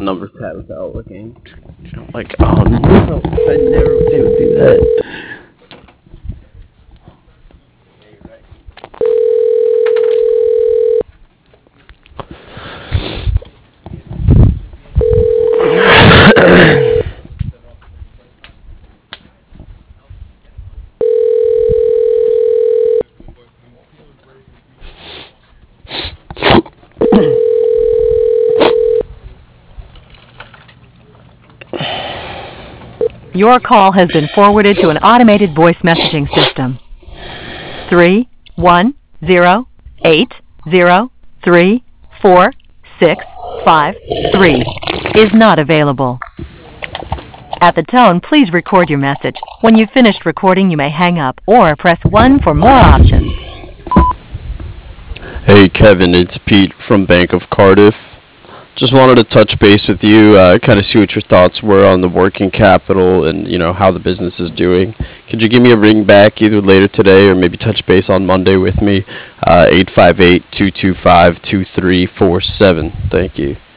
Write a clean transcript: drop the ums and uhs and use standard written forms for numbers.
number pad without looking. I'm like, oh no, I never would they would do that. Your call has been forwarded to an automated voice messaging system. 31080344653 is not available. At the tone, please record your message. When you've finished recording, you may hang up or press 1 for more options. Hey Kevin, it's Pete from Bank of Cardiff. Just wanted to touch base with you, kind of see what your thoughts were on the working capital and how the business is doing. Could you give me a ring back either later today or maybe touch base on Monday with me? 858-225-2347. Thank you.